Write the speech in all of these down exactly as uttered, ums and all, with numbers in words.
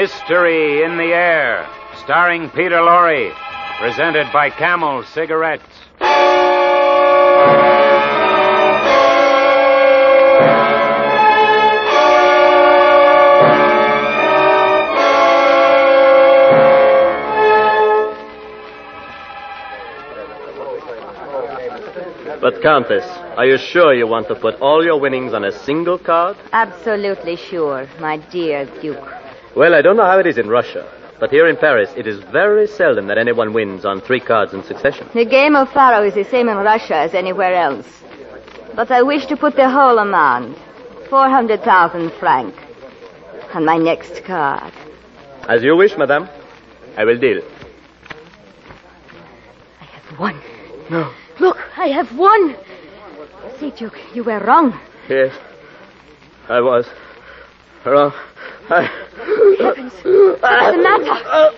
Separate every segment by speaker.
Speaker 1: Mystery in the Air, starring Peter Lorre, presented by Camel Cigarettes.
Speaker 2: But, Countess, are you sure you want to put all your winnings on a single card?
Speaker 3: Absolutely sure, my dear Duke.
Speaker 2: Well, I don't know how it is in Russia, but here in Paris, it is very seldom that anyone wins on three cards in succession.
Speaker 3: The game of faro is the same in Russia as anywhere else. But I wish to put the whole amount, four hundred thousand francs, on my next card.
Speaker 2: As you wish, madame. I will deal.
Speaker 3: I have won.
Speaker 2: No.
Speaker 3: Look, I have won. See, Duke, you were wrong.
Speaker 2: Yes, I was wrong. I...
Speaker 3: Heavens, what's the matter?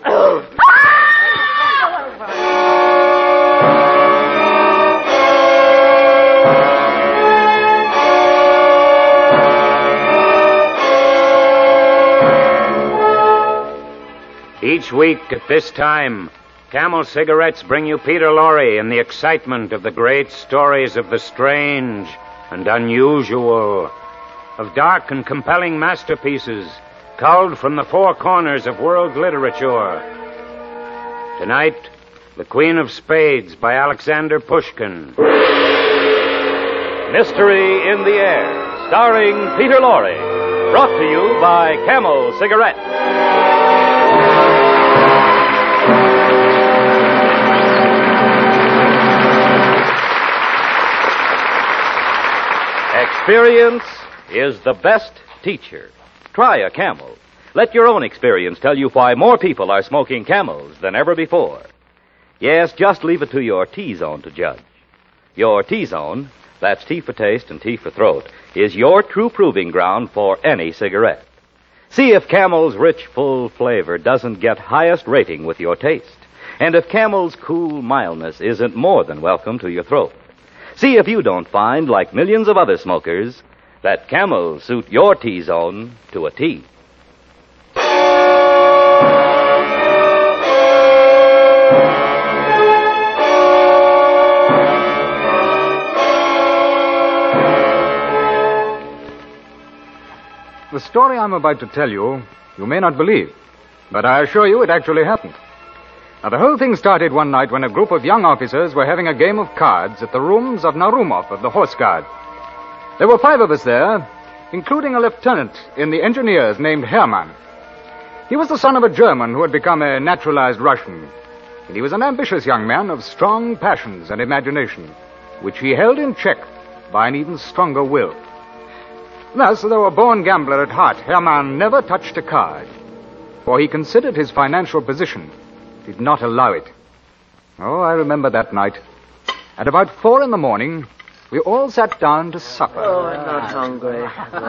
Speaker 1: Each week at this time, Camel Cigarettes bring you Peter Lorre in the excitement of the great stories of the strange and unusual, of dark and compelling masterpieces culled from the four corners of world literature. Tonight, The Queen of Spades by Alexander Pushkin.
Speaker 4: Mystery in the Air, starring Peter Lorre, brought to you by Camel Cigarettes. Experience is the best teacher. Try a Camel. Let your own experience tell you why more people are smoking Camels than ever before. Yes, just leave it to your T-zone to judge. Your T-zone, that's T for taste and T for throat, is your true proving ground for any cigarette. See if Camel's rich, full flavor doesn't get highest rating with your taste, and if Camel's cool mildness isn't more than welcome to your throat. See if you don't find, like millions of other smokers, that Camels suit your T-zone to a T.
Speaker 5: The story I'm about to tell you, you may not believe, but I assure you it actually happened. Now, the whole thing started one night when a group of young officers were having a game of cards at the rooms of Narumov of the Horse Guard. There were five of us there, including a lieutenant in the engineers named Hermann. He was the son of a German who had become a naturalized Russian, and he was an ambitious young man of strong passions and imagination, which he held in check by an even stronger will. Thus, though a born gambler at heart, Hermann never touched a card, for he considered his financial position did not allow it. Oh, I remember that night. At about four in the morning, we all sat down to supper.
Speaker 2: Oh, I'm not hungry.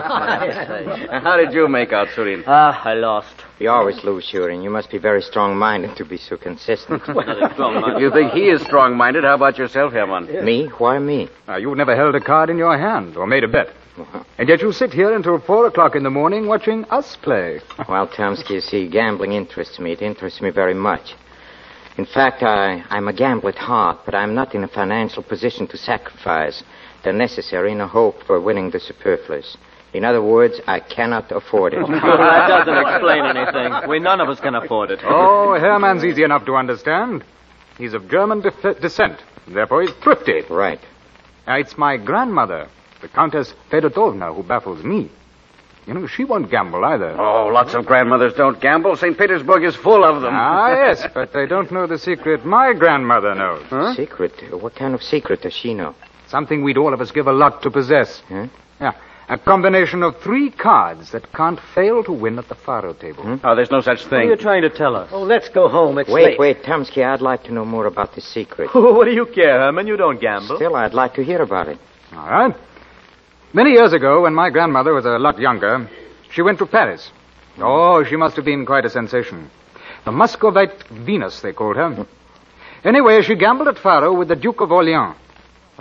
Speaker 6: How did you make out, Surin?
Speaker 2: Ah, I lost.
Speaker 7: You always lose, Surin. You must be very strong-minded to be so consistent.
Speaker 6: You think he is strong-minded? How about yourself, Hermann?
Speaker 7: Me? Why me?
Speaker 5: Now, you've never held a card in your hand or made a bet. And yet you sit here until four o'clock in the morning watching us play.
Speaker 7: Well, Tomsky, you see, gambling interests me. It interests me very much. In fact, I, I'm a gambler at heart, but I'm not in a financial position to sacrifice the necessary in a hope for winning the superfluous. In other words, I cannot afford it.
Speaker 2: Well, that doesn't explain anything. We none of us can afford it.
Speaker 5: Oh, Hermann's easy enough to understand. He's of German de- descent, therefore he's thrifty.
Speaker 7: Right.
Speaker 5: Now, it's my grandmother, the Countess Fedotovna, who baffles me. You know, she won't gamble either.
Speaker 6: Oh, lots of grandmothers don't gamble. Saint Petersburg is full of them.
Speaker 5: Ah, yes, but they don't know the secret my grandmother knows.
Speaker 7: Huh? Secret? What kind of secret does she know?
Speaker 5: Something we'd all of us give a lot to possess.
Speaker 7: Huh?
Speaker 5: Yeah, a combination of three cards that can't fail to win at the faro table.
Speaker 6: Hmm? Oh, there's no such thing.
Speaker 2: What are you trying to tell us? Oh, let's go home. It's
Speaker 7: wait,
Speaker 2: late.
Speaker 7: wait, Tomsky, I'd like to know more about the secret.
Speaker 2: What do you care, Herman? You don't gamble.
Speaker 7: Still, I'd like to hear about it.
Speaker 5: All right. Many years ago, when my grandmother was a lot younger, she went to Paris. Oh, she must have been quite a sensation. The Muscovite Venus, they called her. Anyway, she gambled at faro with the Duke of Orleans,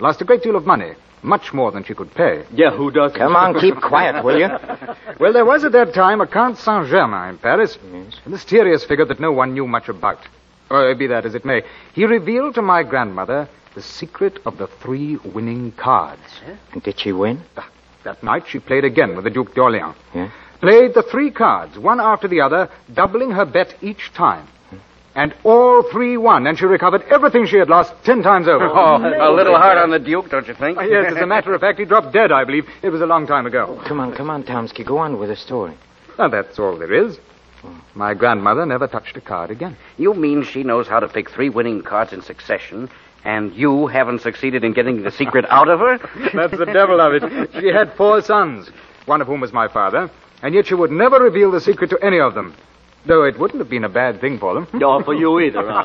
Speaker 5: Lost a great deal of money. Much more than she could pay.
Speaker 6: Yeah, who does?
Speaker 7: Come on, keep quiet, will you?
Speaker 5: Well, there was at that time a Count Saint-Germain in Paris.
Speaker 7: Yes.
Speaker 5: A mysterious figure that no one knew much about. Uh, be that as it may, he revealed to my grandmother the secret of the three winning cards.
Speaker 7: And did she win?
Speaker 5: Ah, that night she played again with the Duke d'Orléans.
Speaker 7: Yeah?
Speaker 5: Played the three cards, one after the other, doubling her bet each time. And all three won, and she recovered everything she had lost ten times over.
Speaker 6: Oh, a little hard on the Duke, don't you think?
Speaker 5: Ah, yes, as a matter of fact, he dropped dead, I believe. It was a long time ago.
Speaker 7: Come on, come on, Tomsky. Go on with the story.
Speaker 5: Well, that's all there is. My grandmother never touched a card again.
Speaker 6: You mean she knows how to pick three winning cards in succession, and you haven't succeeded in getting the secret out of her?
Speaker 5: That's the devil of it. She had four sons, one of whom was my father, and yet she would never reveal the secret to any of them. Though it wouldn't have been a bad thing for them.
Speaker 8: No, for you either, huh?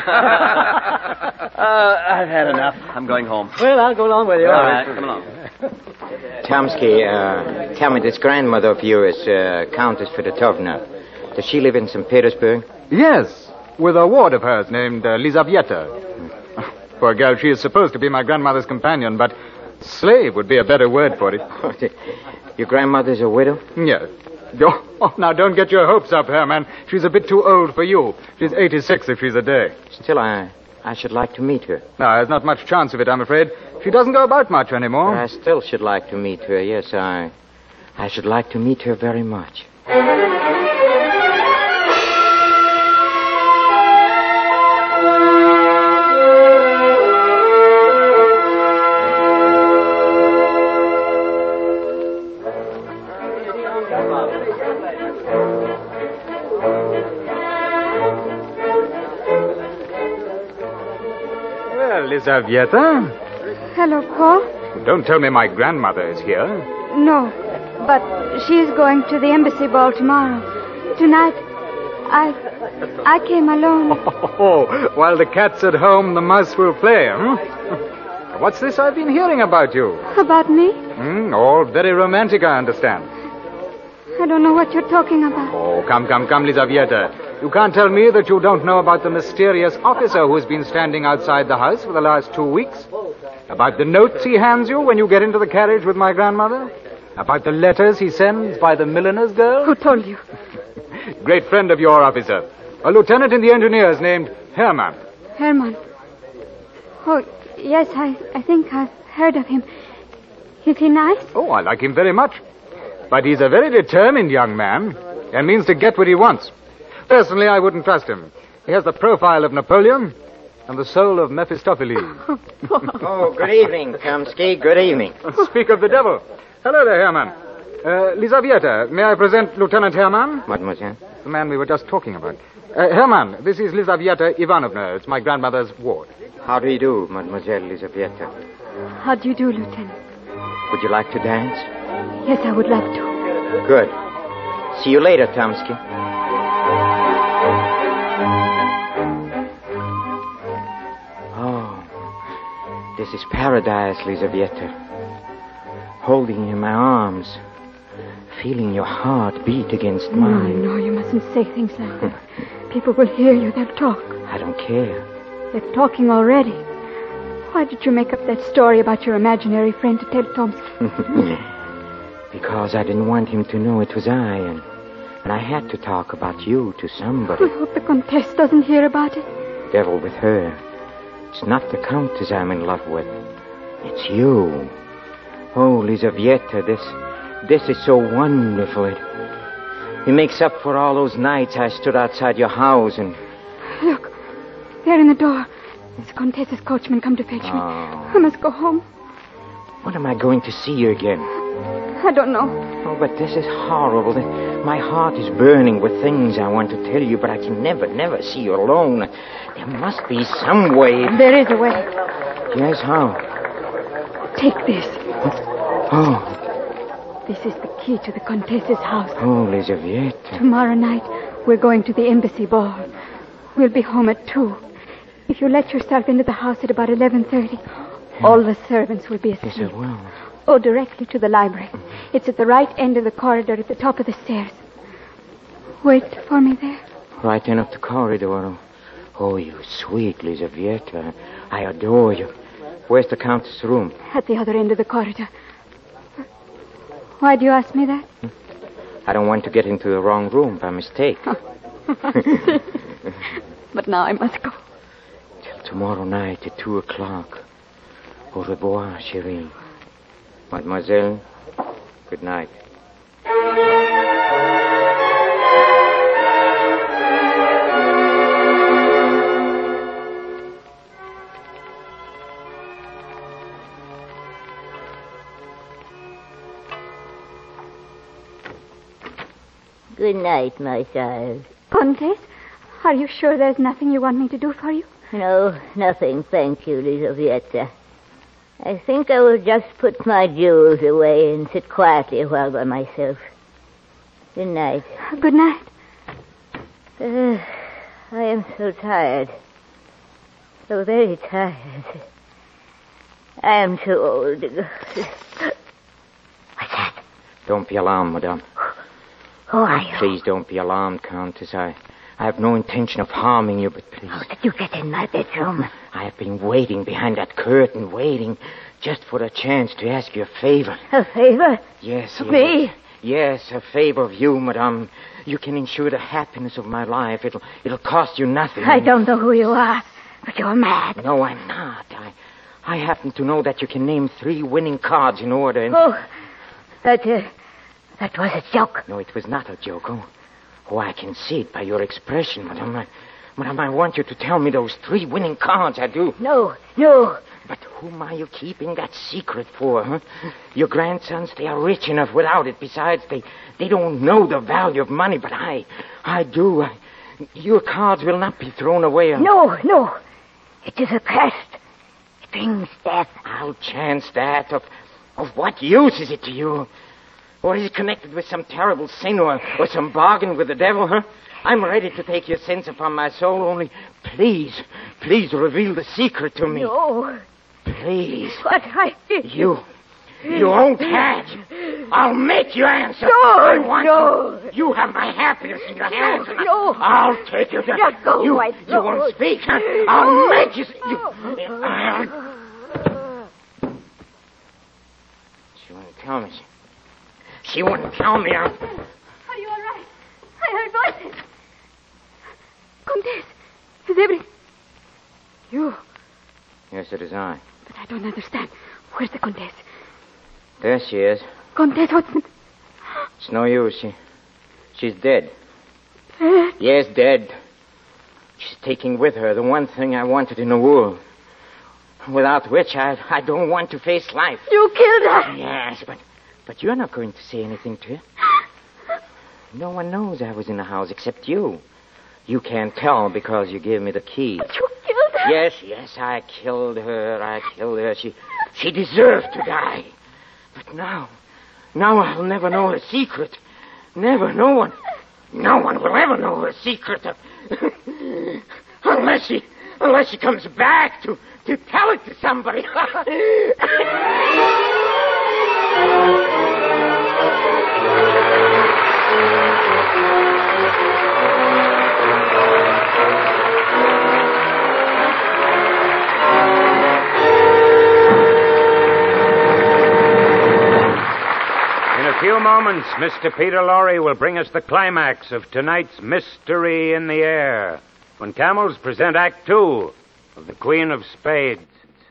Speaker 8: uh, I've had enough. I'm going home.
Speaker 2: Well, I'll go along with you.
Speaker 8: All right, come along.
Speaker 7: Tomsky, uh, tell me, this grandmother of yours, uh, Countess Fedotovna, does she live in Saint Petersburg?
Speaker 5: Yes, with a ward of hers named uh, Lizavieta. Poor girl, she is supposed to be my grandmother's companion, but slave would be a better word for it.
Speaker 7: Your grandmother's a widow?
Speaker 5: Yes. Oh, oh, now, don't get your hopes up, Herman. She's a bit too old for you. She's eighty-six if she's a day.
Speaker 7: Still, I I should like to meet her.
Speaker 5: No, there's not much chance of it, I'm afraid. She doesn't go about much anymore.
Speaker 7: I still should like to meet her, yes, I... I should like to meet her very much.
Speaker 5: Lizavieta?
Speaker 9: Hello, Paul.
Speaker 5: Don't tell me my grandmother is here.
Speaker 9: No, but she's going to the embassy ball tomorrow. Tonight, I... I came alone.
Speaker 5: Oh, while the cat's at home, the mouse will play, hmm? What's this I've been hearing about you?
Speaker 9: About me?
Speaker 5: Hmm, all very romantic, I understand.
Speaker 9: I don't know what you're talking about.
Speaker 5: Oh, come, come, come, Lizavieta. You can't tell me that you don't know about the mysterious officer who's been standing outside the house for the last two weeks? About the notes he hands you when you get into the carriage with my grandmother? About the letters he sends by the milliner's girl?
Speaker 9: Who told you?
Speaker 5: Great friend of your officer. A lieutenant in the engineers named Herman.
Speaker 9: Herman. Oh, yes, I, I think I've heard of him. Is he nice?
Speaker 5: Oh, I like him very much. But he's a very determined young man and means to get what he wants. Personally, I wouldn't trust him. He has the profile of Napoleon and the soul of Mephistopheles.
Speaker 7: Oh, good evening, Tomsky. Good evening.
Speaker 5: Speak of the devil. Hello there, Herman. Uh, Lizavieta, may I present Lieutenant Herman?
Speaker 7: Mademoiselle?
Speaker 5: The man we were just talking about. Uh, Herman, this is Lizavieta Ivanovna. It's my grandmother's ward.
Speaker 7: How do you do, Mademoiselle Lizavieta?
Speaker 9: How do you do, Lieutenant?
Speaker 7: Would you like to dance?
Speaker 9: Yes, I would love to.
Speaker 7: Good. See you later, Tomsky. Oh, this is paradise, Lizavieta. Holding you in my arms, feeling your heart beat against mine.
Speaker 9: No, no, you mustn't say things like that. People will hear you. They'll talk.
Speaker 7: I don't care.
Speaker 9: They're talking already. Why did you make up that story about your imaginary friend to tell Tomsky?
Speaker 7: Because I didn't want him to know it was I, and, and I had to talk about you to somebody.
Speaker 9: I hope the Comtesse doesn't hear about it.
Speaker 7: Devil with her. It's not the Countess I'm in love with. It's you. Oh, Lizavieta, this, this is so wonderful. It, it makes up for all those nights I stood outside your house and...
Speaker 9: Look, there in the door. It's the Comtesse's coachman come to fetch me.
Speaker 7: Oh.
Speaker 9: I must go home.
Speaker 7: When am I going to see you again?
Speaker 9: I don't know.
Speaker 7: Oh, but this is horrible. My heart is burning with things I want to tell you, but I can never, never see you alone. There must be some way.
Speaker 9: There is a way.
Speaker 7: Yes, how?
Speaker 9: Take this.
Speaker 7: Oh.
Speaker 9: This is the key to the Comtesse's house.
Speaker 7: Oh, Lizavieta.
Speaker 9: Tomorrow night, we're going to the embassy ball. We'll be home at two. If you let yourself into the house at about eleven thirty, yeah. All the servants will be asleep.
Speaker 7: Yes, I will.
Speaker 9: Oh, directly to the library. It's at the right end of the corridor at the top of the stairs. Wait for me there.
Speaker 7: Right in up the corridor. Oh, you sweet Lizavieta. I adore you. Where's the Countess' room?
Speaker 9: At the other end of the corridor. Why do you ask me that?
Speaker 7: I don't want to get into the wrong room by mistake.
Speaker 9: But now I must go.
Speaker 7: Till tomorrow night at two o'clock. Au revoir, chérie. Mademoiselle, good night.
Speaker 3: Good night, my child.
Speaker 9: Comtesse, are you sure there's nothing you want me to do for you?
Speaker 3: No, nothing, thank you, Lizaveta. I think I will just put my jewels away and sit quietly a while by myself. Good night.
Speaker 9: Good night.
Speaker 3: Uh, I am so tired. So very tired. I am too old to go. What's that?
Speaker 7: Don't be alarmed, madame.
Speaker 3: Who are you?
Speaker 7: Please don't be alarmed, Countess. I, I have no intention of harming you, but please.
Speaker 3: How did you get in my bedroom?
Speaker 7: I have been waiting behind that curtain, waiting just for a chance to ask you a favor.
Speaker 3: A favor?
Speaker 7: Yes,
Speaker 3: Of
Speaker 7: yes.
Speaker 3: me?
Speaker 7: Yes, a favor of you, madame. You can ensure the happiness of my life. It'll, it'll cost you nothing.
Speaker 3: I don't know who you are, but you're mad.
Speaker 7: No, I'm not. I, I happen to know that you can name three winning cards in order. And...
Speaker 3: Oh, that, uh, that was a joke.
Speaker 7: No, it was not a joke. Oh, oh I can see it by your expression, madame. I, madame, I want you to tell me those three winning cards. I do.
Speaker 3: No, no.
Speaker 7: But whom are you keeping that secret for, huh? Your grandsons, they are rich enough without it. Besides, they, they don't know the value of money, but I, I do. I, your cards will not be thrown away.
Speaker 3: No, no. It is accursed. It brings death.
Speaker 7: I'll chance that. Of, of what use is it to you? Or is it connected with some terrible sin or, or some bargain with the devil, huh? I'm ready to take your sins upon my soul, only please, please reveal the secret to me.
Speaker 3: No.
Speaker 7: Please.
Speaker 3: What I did.
Speaker 7: You. You won't have. I'll make you answer.
Speaker 3: No,
Speaker 7: I want
Speaker 3: no.
Speaker 7: You. You have my happiness in your hands.
Speaker 3: No, no.
Speaker 7: I'll take you to...
Speaker 3: Let go,
Speaker 7: you,
Speaker 3: white
Speaker 7: you won't speak, huh? I'll make you... you I'll... She won't tell me. She, she wouldn't tell me. I'll...
Speaker 9: Are you all right? I heard voices. Comtesse, is everything... You...
Speaker 7: Yes, it is I.
Speaker 9: But I don't understand. Where's the Comtesse?
Speaker 7: There she is.
Speaker 9: Comtesse, what's the...
Speaker 7: It's no use. She, she's dead.
Speaker 9: Dead?
Speaker 7: Yes, dead. She's taking with her the one thing I wanted in the world. Without which I, I don't want to face life.
Speaker 9: You killed her?
Speaker 7: Yes, but, but you're not going to say anything to her. No one knows I was in the house except you. You can't tell because you gave me the key.
Speaker 9: But you killed her?
Speaker 7: Yes, yes, I killed her. I killed her. She, she deserved to die. But now, now I'll never know her secret. Never. No one, no one will ever know her secret. unless she, unless she comes back to, to tell it to somebody.
Speaker 1: In a few moments, Mister Peter Lorre will bring us the climax of tonight's Mystery in the Air, when camels present Act Two of The Queen of Spades.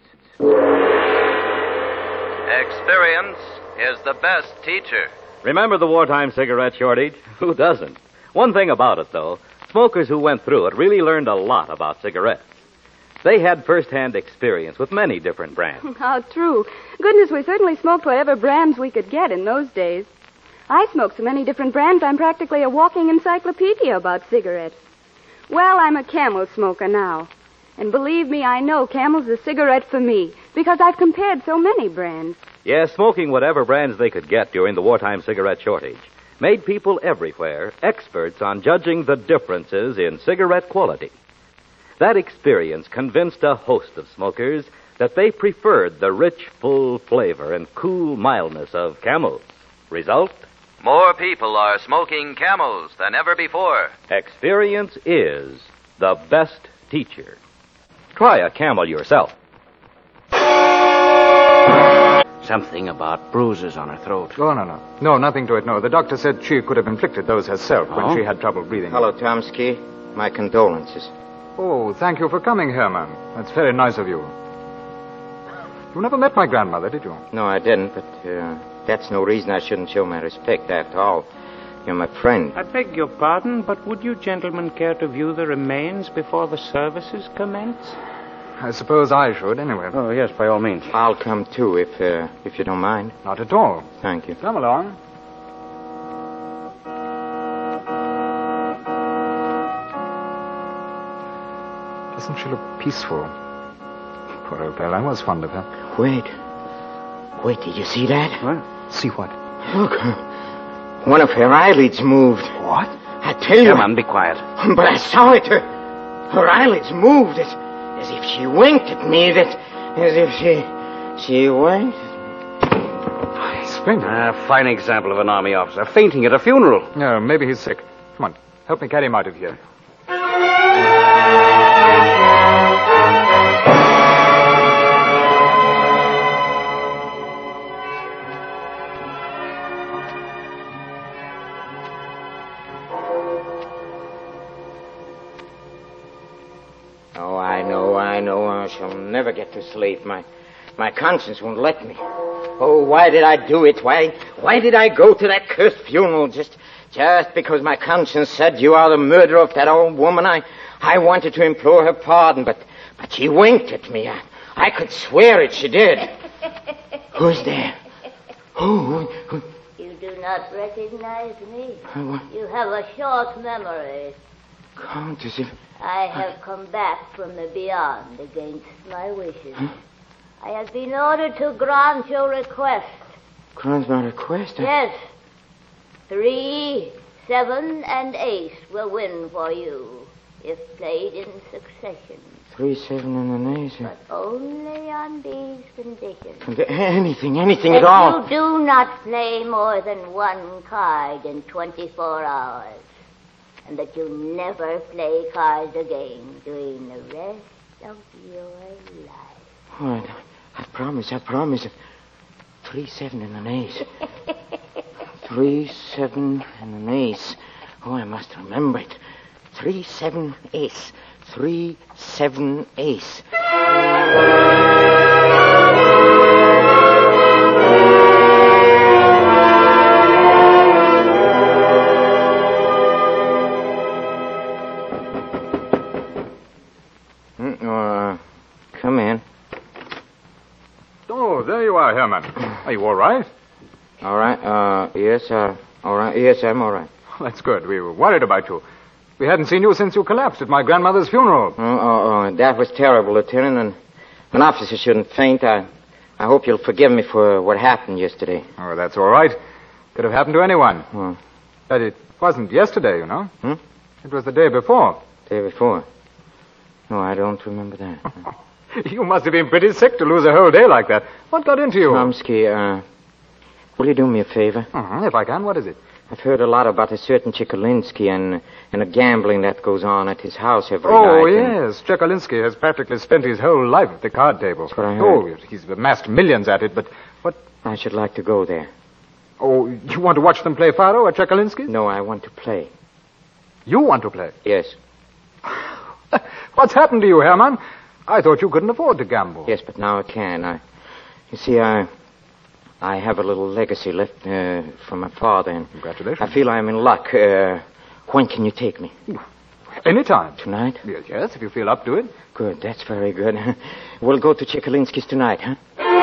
Speaker 10: Experience is the best teacher.
Speaker 4: Remember the wartime cigarette shortage? Who doesn't? One thing about it, though, smokers who went through it really learned a lot about cigarettes. They had first-hand experience with many different brands.
Speaker 11: How true. Goodness, we certainly smoked whatever brands we could get in those days. I smoke so many different brands, I'm practically a walking encyclopedia about cigarettes. Well, I'm a Camel smoker now. And believe me, I know Camel's the cigarette for me, because I've compared so many brands.
Speaker 4: Yes, smoking whatever brands they could get during the wartime cigarette shortage made people everywhere experts on judging the differences in cigarette quality. That experience convinced a host of smokers that they preferred the rich, full flavor and cool mildness of Camels. Result?
Speaker 10: More people are smoking Camels than ever before.
Speaker 4: Experience is the best teacher. Try a Camel yourself.
Speaker 6: Something about bruises on her throat.
Speaker 5: Oh, no, no. No, nothing to it, no. The doctor said she could have inflicted those herself
Speaker 6: Oh?
Speaker 5: when she had trouble breathing.
Speaker 7: Hello, Tomsky. My condolences.
Speaker 5: Oh, thank you for coming, Herman. That's very nice of you. You never met my grandmother, did you?
Speaker 7: No, I didn't, but uh, that's no reason I shouldn't show my respect. After all, you're my friend.
Speaker 1: I beg your pardon, but would you gentlemen care to view the remains before the services commence?
Speaker 5: I suppose I should, anyway.
Speaker 6: Oh, yes, by all means.
Speaker 7: I'll come, too, if uh, if you don't mind.
Speaker 5: Not at all.
Speaker 7: Thank you.
Speaker 5: Come along. Doesn't she look peaceful? Poor old girl, I was fond of her.
Speaker 7: Wait. Wait, did you see that?
Speaker 6: What?
Speaker 5: See what?
Speaker 7: Look, one of her eyelids moved.
Speaker 5: What?
Speaker 7: I tell you.
Speaker 6: Come on, be quiet.
Speaker 7: But I saw it. Her, her eyelids moved as, as if she winked at me. That, as if she, she winked.
Speaker 5: Splendid.
Speaker 6: A fine example of an army officer fainting at a funeral.
Speaker 5: No, maybe he's sick. Come on, help me carry him out of here.
Speaker 7: Oh, I know, I know. I shall never get to sleep. My, my conscience won't let me. Oh, why did I do it? Why, why did I go to that cursed funeral? Just, just because my conscience said you are the murderer of that old woman. I, I wanted to implore her pardon, but, but she winked at me. I, I could swear it. She did. Who's there? Who? Who?
Speaker 12: You do not recognize me.
Speaker 7: Uh, what?
Speaker 12: You have a short memory.
Speaker 7: Countess, if...
Speaker 12: I have come back from the beyond against my wishes. Huh? I have been ordered to grant your request.
Speaker 7: Grant my request? I...
Speaker 12: Yes. Three, seven, and ace will win for you if played in succession.
Speaker 7: Three, seven, and an ace.
Speaker 12: But only on these conditions.
Speaker 7: Condi- anything, anything
Speaker 12: that
Speaker 7: at all.
Speaker 12: You do not play more than one card in twenty-four hours. And that you never play cards again during the rest of your life.
Speaker 7: All right. I promise, I promise. Three, seven, and an ace. Three, seven, and an ace. Oh, I must remember it. Three, seven, ace. Three, seven, ace. Come in.
Speaker 5: Oh, there you are, Herman. Are you all right?
Speaker 7: All right. Uh, yes, uh, all right. Yes, I'm all right.
Speaker 5: That's good. We were worried about you. We hadn't seen you since you collapsed at my grandmother's funeral.
Speaker 7: Oh, oh, oh, that was terrible, Lieutenant. And an officer shouldn't faint. I, I hope you'll forgive me for what happened yesterday.
Speaker 5: Oh, that's all right. Could have happened to anyone.
Speaker 7: Oh.
Speaker 5: But it wasn't yesterday, you know.
Speaker 7: Hmm?
Speaker 5: It was the day before.
Speaker 7: Day before? No, I don't remember that.
Speaker 5: You must have been pretty sick to lose a whole day like that. What got into you?
Speaker 7: Tomsky, uh, will you do me a favor?
Speaker 5: Uh-huh, if I can. What is it?
Speaker 7: I've heard a lot about a certain Chekalinsky and, and the gambling that goes on at his house every
Speaker 5: oh,
Speaker 7: night.
Speaker 5: Oh, yes. Chekalinsky has practically spent his whole life at the card table.
Speaker 7: That's what I heard.
Speaker 5: Oh, he's amassed millions at it, but what...
Speaker 7: I should like to go there.
Speaker 5: Oh, you want to watch them play Faro at Chekalinsky's?
Speaker 7: No, I want to play.
Speaker 5: You want to play?
Speaker 7: Yes.
Speaker 5: What's happened to you, Herman? I thought you couldn't afford to gamble.
Speaker 7: Yes, but now I can. I, you see, I, I have a little legacy left uh, from my father, and
Speaker 5: congratulations.
Speaker 7: I feel I'm in luck. Uh, when can you take me?
Speaker 5: Anytime.
Speaker 7: Tonight?
Speaker 5: Yes, yes, if you feel up to it.
Speaker 7: Good, that's very good. We'll go to Chekalinsky's tonight, huh?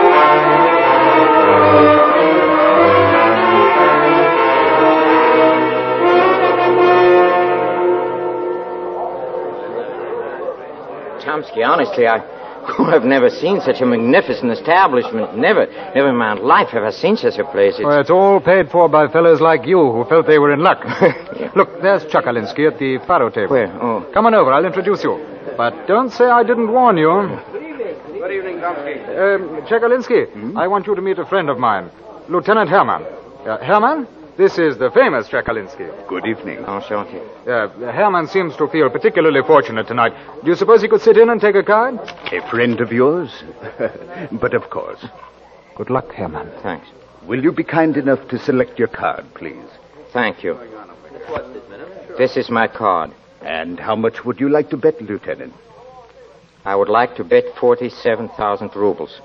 Speaker 7: Tomsky, honestly, I have never seen such a magnificent establishment. Never, never in my life have I seen such a place. It's...
Speaker 5: Well, it's all paid for by fellows like you who felt they were in luck. Yeah. Look, there's Chekalinsky at the Faro table.
Speaker 7: Where? Oh.
Speaker 5: Come on over, I'll introduce you. But don't say I didn't warn you.
Speaker 6: Good evening. Good evening, Tomsky.
Speaker 5: Um, Chekalinsky, hmm? I want you to meet a friend of mine, Lieutenant Herman. Uh, Herman? This is the famous Chekalinsky.
Speaker 13: Good evening.
Speaker 7: Enchanté.
Speaker 5: Uh, Herman seems to feel particularly fortunate tonight. Do you suppose he could sit in and take a card?
Speaker 13: A friend of yours? But of course.
Speaker 5: Good luck, Herman.
Speaker 7: Thanks.
Speaker 13: Will you be kind enough to select your card, please?
Speaker 7: Thank you. This is my card.
Speaker 13: And how much would you like to bet, Lieutenant?
Speaker 7: I would like to bet forty-seven thousand rubles.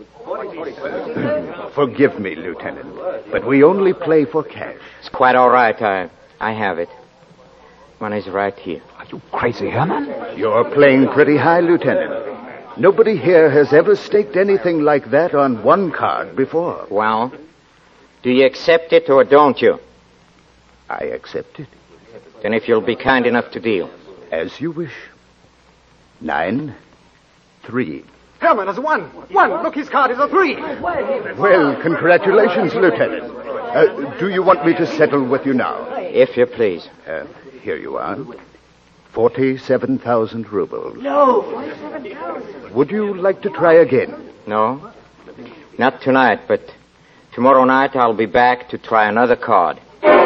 Speaker 13: Forgive me, Lieutenant, but we only play for cash.
Speaker 7: It's quite all right. I, I have it. Money's right here.
Speaker 5: Are you crazy, Herman?
Speaker 13: You're playing pretty high, Lieutenant. Nobody here has ever staked anything like that on one card before.
Speaker 7: Well, do you accept it or don't you?
Speaker 13: I accept it.
Speaker 7: Then if you'll be kind enough to deal.
Speaker 13: As you wish. Nine, three.
Speaker 5: Herman has won. One. Look, his card is a three.
Speaker 13: Well, congratulations, Lieutenant. Uh, do you want me to settle with you now?
Speaker 7: If you please.
Speaker 13: Uh, here you are. Forty-seven thousand rubles.
Speaker 14: No, forty-seven thousand.
Speaker 13: Would you like to try again?
Speaker 7: No. Not tonight, but tomorrow night I'll be back to try another card.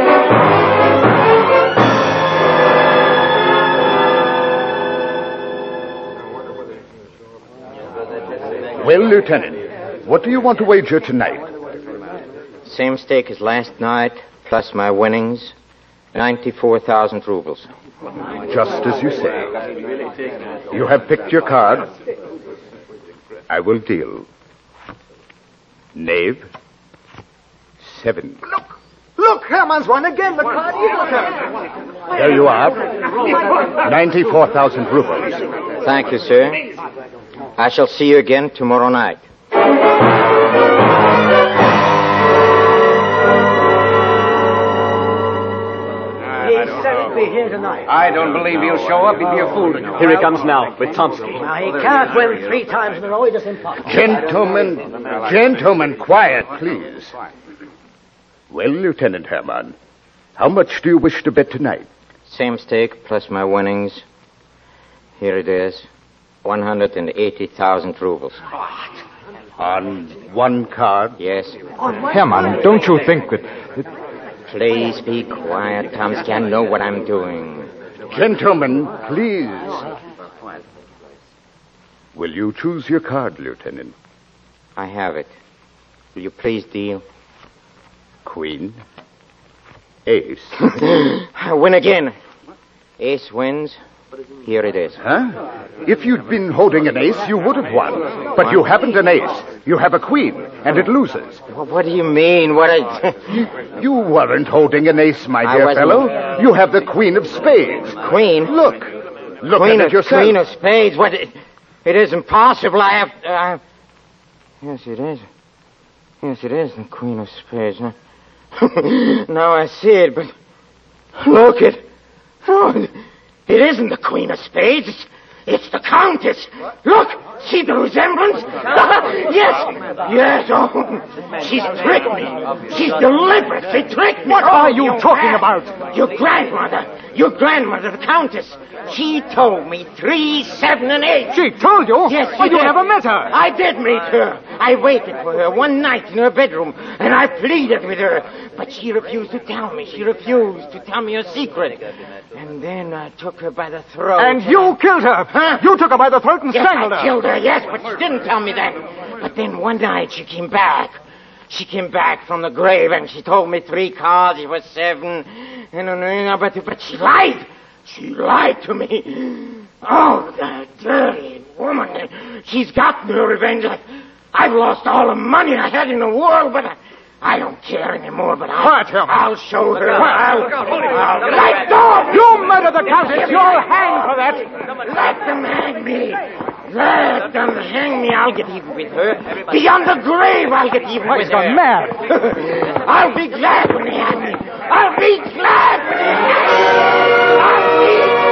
Speaker 13: Well, Lieutenant, what do you want to wager tonight?
Speaker 7: Same stake as last night, plus my winnings, ninety-four thousand rubles.
Speaker 13: Just as you say. You have picked your card. I will deal. Knave, seven.
Speaker 5: Look! Look, Herman's won again. The card is returned.
Speaker 13: There you are. ninety-four thousand rubles.
Speaker 7: Thank you, sir. I shall see you again tomorrow night.
Speaker 14: He said he'd be here tonight.
Speaker 6: I don't believe he'll show up. He'd be a fool to go.
Speaker 8: Here he comes now, with Tomsky.
Speaker 14: Now, he can't win three times in a row. It's just impossible.
Speaker 13: Gentlemen, gentlemen, quiet, please. Well, Lieutenant Herman, how much do you wish to bet tonight?
Speaker 7: Same stake plus my winnings. Here it is. one hundred eighty thousand rubles.
Speaker 13: On one card?
Speaker 7: Yes.
Speaker 5: Herman, don't you think that...
Speaker 7: Please be quiet, Tomsky. I know what I'm doing.
Speaker 13: Gentlemen, please. Will you choose your card, Lieutenant?
Speaker 7: I have it. Will you please deal?
Speaker 13: Queen. Ace.
Speaker 7: I win again. Ace wins. Here it is.
Speaker 13: Huh? If you'd been holding an ace, you would have won. But you haven't an ace. You have a queen, and it loses.
Speaker 7: Well, what do you mean? What I...
Speaker 13: You weren't holding an ace, my
Speaker 7: I
Speaker 13: dear
Speaker 7: wasn't...
Speaker 13: fellow. You have the queen of spades.
Speaker 7: Queen?
Speaker 13: Look. Look
Speaker 7: queen
Speaker 13: at
Speaker 7: of,
Speaker 13: it yourself.
Speaker 7: Queen of spades? What? It, it isn't possible. I have... Uh... Yes, it is. Yes, it is the queen of spades. Now, now I see it, but... Look it. Oh, it isn't the queen of spades. It's, it's the countess. What? Look, see the resemblance? yes, yes. Oh, she's tricked me. She's deliberately tricked me.
Speaker 5: What
Speaker 7: oh,
Speaker 5: are you talking about?
Speaker 7: Your grandmother. Your grandmother, the countess. She told me three, seven, and eight.
Speaker 5: She told you?
Speaker 7: Yes, she
Speaker 5: Well, you
Speaker 7: did.
Speaker 5: never met her.
Speaker 7: I did meet her. I waited for her one night in her bedroom, and I pleaded with her. But she refused to tell me. She refused to tell me her secret. And then I took her by the throat.
Speaker 5: And you killed her.
Speaker 7: Huh?
Speaker 5: You took her by the throat and
Speaker 7: yes,
Speaker 5: strangled
Speaker 7: I
Speaker 5: her.
Speaker 7: killed her, yes, but she didn't tell me that. But then one night she came back. She came back from the grave, and she told me three cards. It was seven. And, and, but, but she lied. She lied to me. Oh, the dirty woman. She's gotten her revenge. I, I've lost all the money I had in the world, but I, I don't care anymore. But I'll,
Speaker 5: Quiet, Herman.
Speaker 7: I'll show her.
Speaker 5: Quiet.
Speaker 7: I'll, I'll, let go!
Speaker 5: You murdered the countess. You'll hang for that.
Speaker 7: Let them hang me. Let them hang me. I'll get even with her. Beyond the grave, I'll get even
Speaker 5: Why,
Speaker 7: with
Speaker 5: he's gone
Speaker 7: her.
Speaker 5: mad.
Speaker 7: I'll be glad when they hang me. I'll be glad when they hang me. I'll be glad.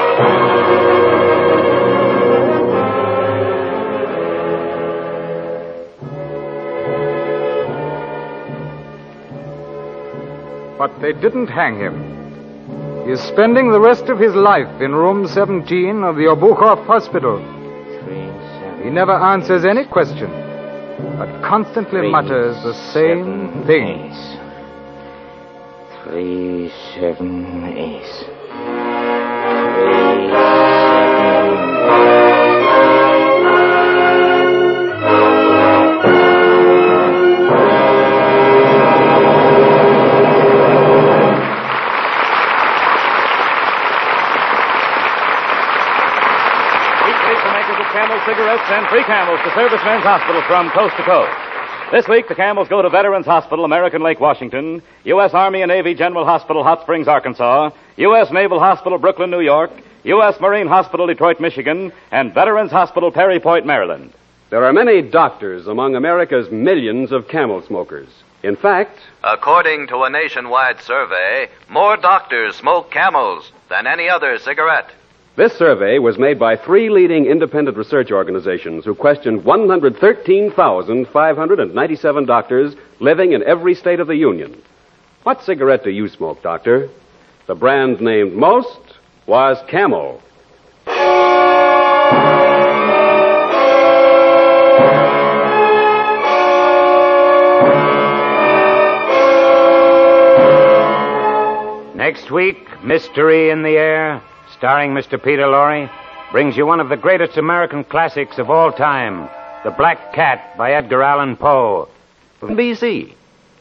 Speaker 5: But they didn't hang him. He is spending the rest of his life in room seventeen of the Obukhov Hospital.
Speaker 7: Three, seven,
Speaker 5: He never answers any question, but constantly
Speaker 7: three,
Speaker 5: mutters the same
Speaker 7: seven,
Speaker 5: things.
Speaker 7: Ace. Three, seven, ace. Three, seven,
Speaker 4: send free camels to servicemen's hospitals from coast to coast. This week, the camels go to Veterans Hospital, American Lake, Washington, U S. Army and Navy General Hospital, Hot Springs, Arkansas, U S. Naval Hospital, Brooklyn, New York, U S. Marine Hospital, Detroit, Michigan, and Veterans Hospital, Perry Point, Maryland.
Speaker 15: There are many doctors among America's millions of camel smokers. In fact,
Speaker 10: according to a nationwide survey, more doctors smoke Camels than any other cigarette.
Speaker 15: this survey was made by three leading independent research organizations who questioned one hundred thirteen thousand five hundred ninety-seven doctors living in every state of the Union. What cigarette do you smoke, Doctor? The brand named most was Camel.
Speaker 1: Next week, Mystery in the Air, starring Mister Peter Lorre, brings you one of the greatest American classics of all time, The Black Cat by Edgar Allan Poe.
Speaker 4: From B C.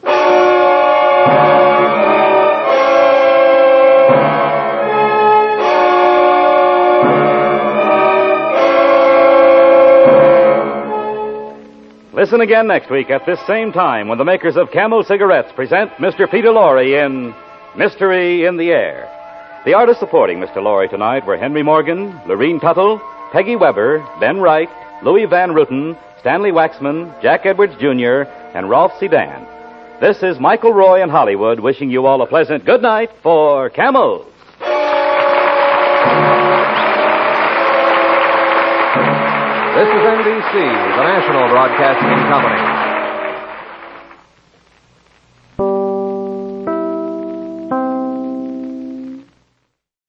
Speaker 4: Listen again next week at this same time when the makers of Camel cigarettes present Mister Peter Lorre in Mystery in the Air. The artists supporting Mister Lorre tonight were Henry Morgan, Lorene Tuttle, Peggy Weber, Ben Wright, Louis Van Ruten, Stanley Waxman, Jack Edwards Junior, and Rolf Sedan. This is Michael Roy in Hollywood wishing you all a pleasant good night for Camels.
Speaker 16: This is N B C, the national broadcasting company.